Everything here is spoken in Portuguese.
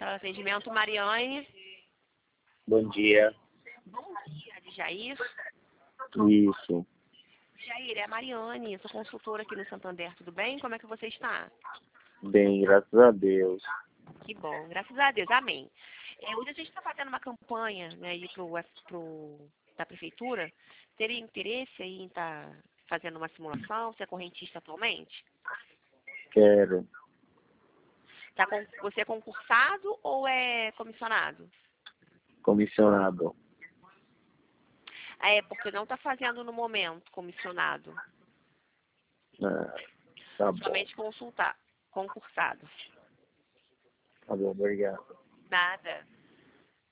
Atendimento Mariane. Bom dia. Bom dia, de Jair. Isso. Jair, é a Mariane, sou consultora aqui no Santander, tudo bem? Como é que você está? Bem, graças a Deus. Que bom, graças a Deus, amém. Hoje a gente está fazendo uma campanha, né, aí da prefeitura. Teria interesse aí em estar fazendo uma simulação? Você é correntista atualmente? Quero. Você é concursado ou é comissionado? Comissionado. Porque não está fazendo no momento comissionado. Ah, tá bom. Somente concursado. Tá bom, obrigado. Nada.